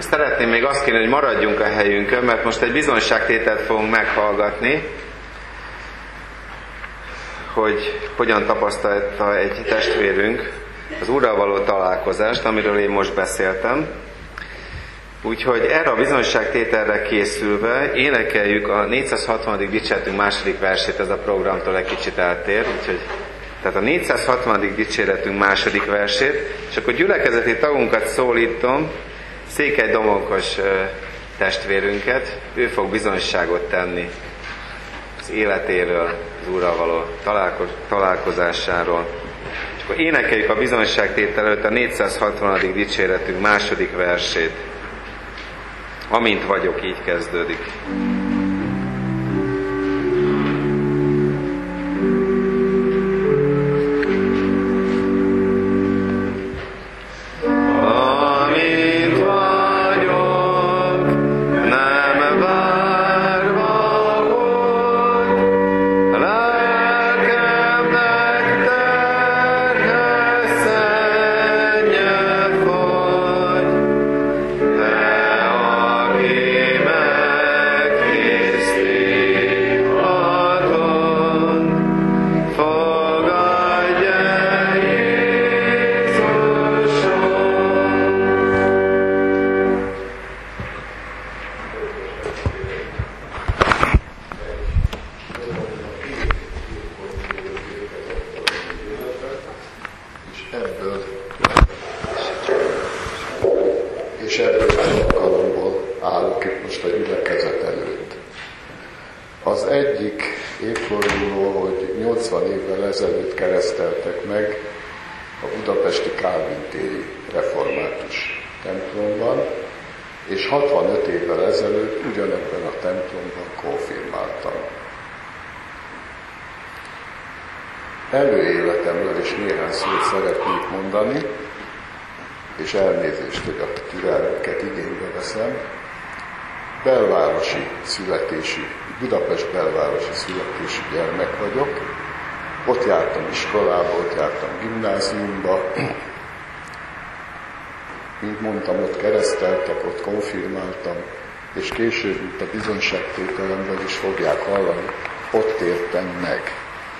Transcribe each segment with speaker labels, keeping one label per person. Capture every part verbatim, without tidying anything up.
Speaker 1: szeretném még azt kérni, hogy maradjunk a helyünkön, mert most egy bizonyságtételt fogunk meghallgatni, hogy hogyan tapasztalta egy testvérünk az Úrral való találkozást, amiről én most beszéltem. Úgyhogy erre a bizonyságtételre készülve énekeljük a négyszázhatvanadik dicséretünk második versét, ez a programtól egy kicsit eltér, úgyhogy tehát a négyszázhatvanadik dicséretünk második versét, és akkor gyülekezeti tagunkat szólítom, Székely Domonkos testvérünket, ő fog bizonyságot tenni az életéről, az Úrral való találkozásáról. És akkor énekeljük a bizonyságtétel előtt a négyszázhatvanadik dicséretünk második versét. Amint vagyok, így kezdődik.
Speaker 2: Előéletemről is néhány szót szeretnék mondani, és elnézést, hogy a türelmüket igénybe veszem. Belvárosi születésű, Budapest belvárosi születésű gyermek vagyok. Ott jártam iskolába, ott jártam gimnáziumba. Mint mondtam, ott kereszteltek, ott konfirmáltam, és később itt a bizonyságtételemben is fogják hallani, ott értem meg.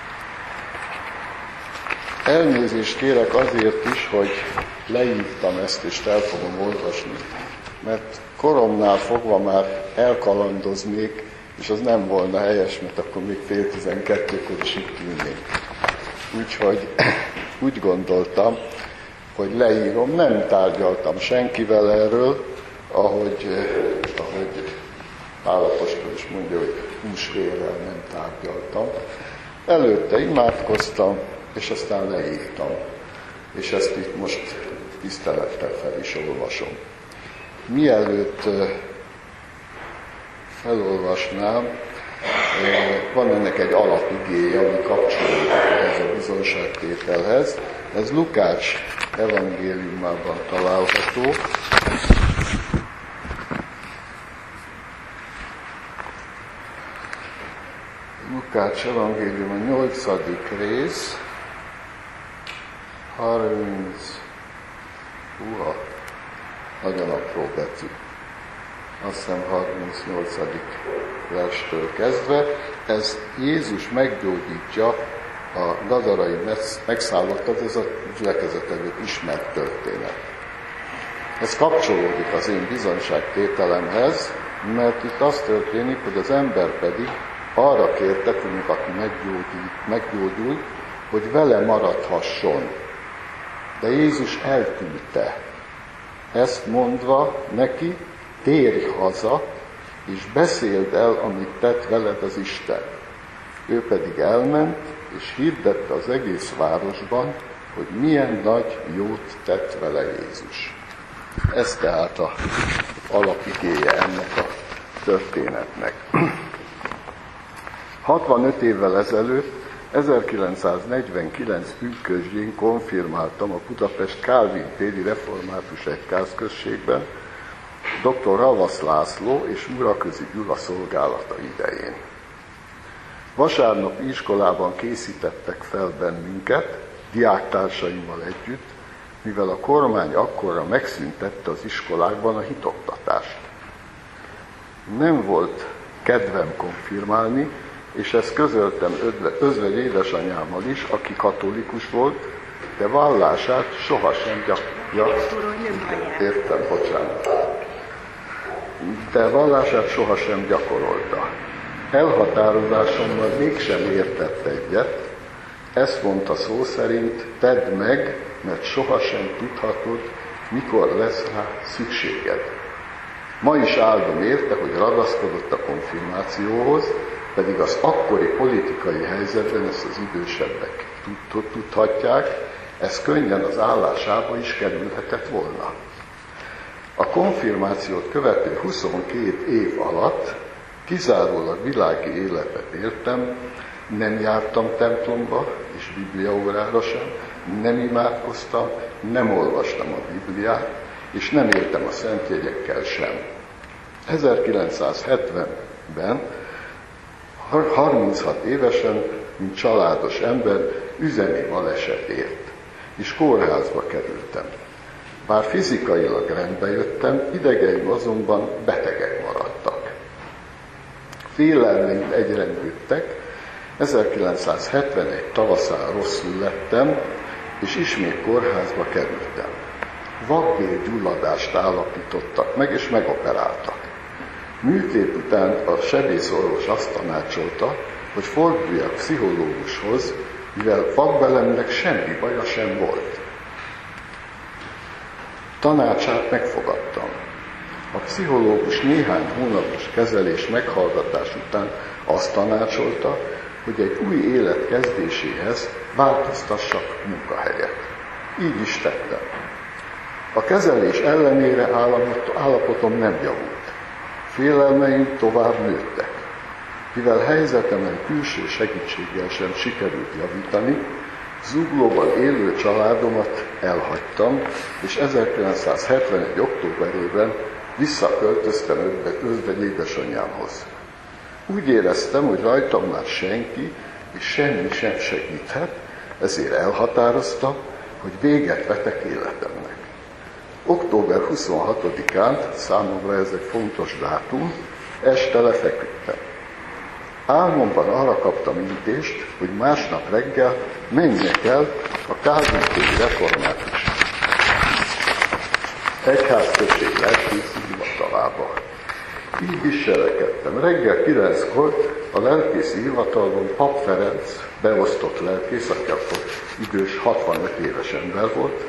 Speaker 2: Elnézést kérek azért is, hogy leírtam ezt, és el fogom olvasni, mert koromnál fogva már elkalandoznék, és az nem volna helyes, mert akkor még fél tizenkettőkor is itt ülnék. Úgyhogy úgy gondoltam, hogy leírom, nem tárgyaltam senkivel erről, ahogy, ahogy Pál apostol is mondja, hogy húsvérrel nem tárgyaltam. Előtte imádkoztam, és aztán leírtam, és ezt itt most tisztelettel fel is olvasom. Mielőtt felolvasnám, van ennek egy alapigéje, ami kapcsolódik ehhez a bizonyságtételhez. Ez Lukács evangéliumában található. Lukács evangélium a nyolcadik rész, harminc, húha, nagyon apró betű, azt hiszem harmincnyolcadik verstől kezdve. Ez Jézus meggyógyítja a gadarai megszállottat, ez a gyülekezet előtt ismert történet. Ez kapcsolódik az én bizonyságtételemhez, mert itt az történik, hogy az ember pedig arra kérte, hogy aki meggyógyult, hogy vele maradhasson. De Jézus elküldte. Ezt mondva neki, térj haza, és beszéld el, amit tett veled az Isten. Ő pedig elment, és hirdette az egész városban, hogy milyen nagy jót tett vele Jézus. Ez tehát az alapigéje ennek a történetnek. hatvanöt évvel ezelőtt, ezerkilencszáznegyvenkilenc pünkösdjén konfirmáltam a Budapest Kálvin téri református egyházközségben doktor Ravasz László és Muraközi Gyula szolgálata idején. Vasárnapi iskolában készítettek fel bennünket, diáktársaimmal együtt, mivel a kormány akkorra megszüntette az iskolákban a hitoktatást. Nem volt kedvem konfirmálni, és ezt közöltem özvegy édesanyámmal is, aki katolikus volt, de vallását sohasem gyakorolta. Értem, bocsánat. De vallását sohasem gyakorolta. Elhatározásommal mégsem értett egyet, ezt mondta szó szerint, tedd meg, mert sohasem tudhatod, mikor lesz rá szükséged. Ma is áldom érte, hogy ragaszkodott a konfirmációhoz, pedig az akkori politikai helyzetben ezt az idősebbek tudhatják, ez könnyen az állásába is kerülhetett volna. A konfirmációt követő huszonkét év alatt kizárólag világi életet éltem, nem jártam templomba és bibliaórára sem, nem imádkoztam, nem olvastam a Bibliát, és nem éltem a szentjegyekkel sem. ezerkilencszázhetvenben, harminchat évesen, mint családos ember, üzemi baleset ért, és kórházba kerültem. Bár fizikailag rendbe jöttem, idegeim azonban betegek maradtak. Félelmeim egyre nőttek, ezerkilencszázhetvenegy tavaszán rosszul lettem, és ismét kórházba kerültem. Vakbélgyulladást állapítottak meg, és megoperáltak. Műtét után a sebészorvos azt tanácsolta, hogy forduljak pszichológushoz, mivel vakbelemnek semmi baja sem volt. Tanácsát megfogadtam. A pszichológus néhány hónapos kezelés meghallgatás után azt tanácsolta, hogy egy új élet kezdéséhez változtassak munkahelyet. Így is tettem. A kezelés ellenére állapotom nem javult. Félelmeim tovább nőttek. Mivel helyzetemen külső segítséggel sem sikerült javítani, Zuglóban élő családomat elhagytam, és ezerkilencszázhetvenegy októberében visszaköltöztem özvegy édesanyámhoz. Úgy éreztem, hogy rajtam már senki és semmi sem segíthet, ezért elhatároztam, hogy véget vetek életemnek. október huszonhatodikán, számomra ez egy fontos dátum, este lefeküdtem. Álmomban arra kaptam intést, hogy másnap reggel menjek el a Kázméri Református Egyházközség lelkészi hivatalába. Így is cselekedtem. Reggel kilenckor a lelkészi hivatalban Pap Ferenc, beosztott lelkész, aki akkor idős hatvanöt éves ember volt,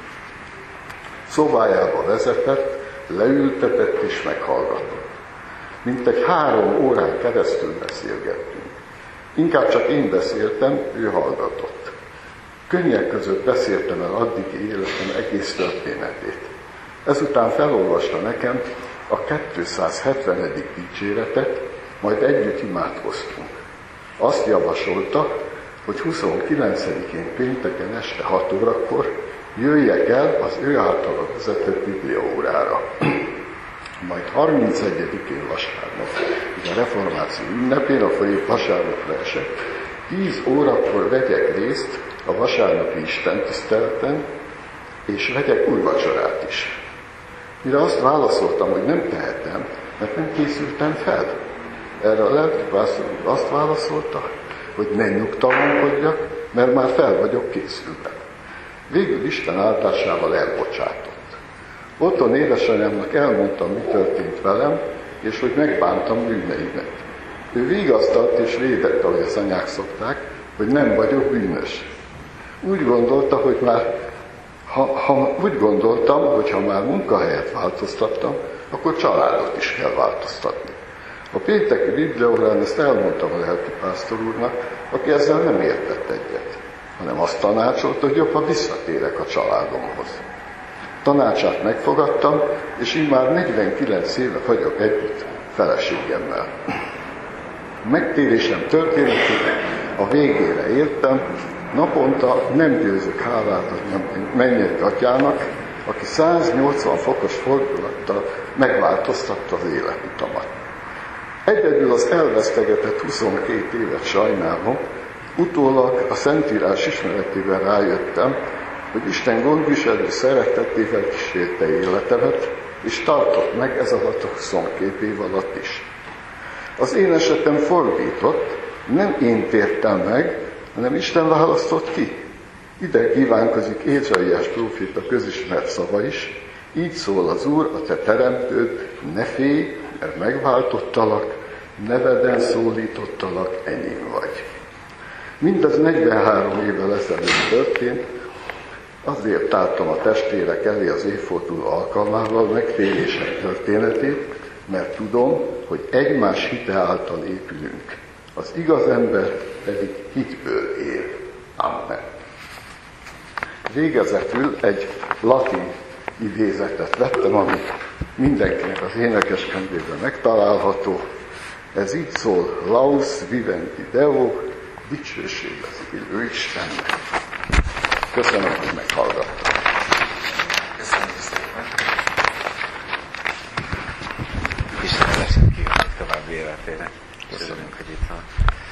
Speaker 2: szobájába vezetett, leültetett és meghallgatott. Mintegy három órán keresztül beszélgettünk. Inkább csak én beszéltem, ő hallgatott. Könnyek között beszéltem el addigi életem egész történetét. Ezután felolvasta nekem a kétszázhetvenedik dicséretet, majd együtt imádkoztunk. Azt javasolta, hogy huszonkilencedikén pénteken este hat órakor jöjjek el az ő általa vezetett bibliaórára. Majd harmincegyedikén vasárnap, a reformáció ünnepén, akkor épp vasárnapra esett, tíz órakor vegyek részt a vasárnapi istentiszteleten, és vegyek úrvacsorát is. Mire azt válaszoltam, hogy nem tehetem, mert nem készültem fel. Erre a lelkipásztor úr azt válaszolta, hogy ne nyugtalankodjak, mert már fel vagyok készülve. Végül Isten áldásával elbocsátott. Otthon édesanyámnak elmondtam, mi történt velem, és hogy megbántam bűneimet. Ő vigasztalt és védett, ahogy az anyák szokták, hogy nem vagyok bűnös. Úgy gondolta, hogy már, ha, ha, úgy gondoltam, hogy ha már munkahelyet változtattam, akkor családot is kell változtatni. A pénteki bibliaórán ezt elmondtam a lelkipásztor úrnak, aki ezzel nem értett egyet, hanem azt tanácsolta, hogy jobb, ha visszatérek a családomhoz. Tanácsát megfogadtam, és immár negyvenkilenc éve vagyok együtt feleségemmel. Megtérésem történetének a végére értem, naponta nem győzök hálát adni mennyei atyának, aki száznyolcvan fokos fordulattal megváltoztatta az életutamat. Egyedül az elvesztegetett huszonkét évet sajnálom, utólag a Szentírás ismeretében rájöttem, hogy Isten gondviselő szeretetével kísérte életemet, és tartott meg ez alatt a huszonkét év alatt is. Az én esetem fordított, nem én tértem meg, hanem Isten választott ki. Ide kívánkozik Ézsaiás próféta közismert szava is, így szól az Úr, a te teremtőd, ne félj, mert megváltottalak, neveden szólítottalak, enyém vagy. Mindez negyvenhárom évvel ezelőtt történt, azért tártam a testvérek elé az évforduló alkalmával megtérések történetét, mert tudom, hogy egymás hite által épülünk. Az igaz ember pedig hitből él. Amen. Végezetül egy latin idézetet vettem, ami mindenkinek az énekeskönyvében megtalálható. Ez így szól: Laus vivendi Deo, dicsőség az élő Istennek. Köszönöm, hogy meghallgattam.
Speaker 1: Köszönöm szépen. Isten leszünk kívánok további életére. Köszönjük, hogy itt van.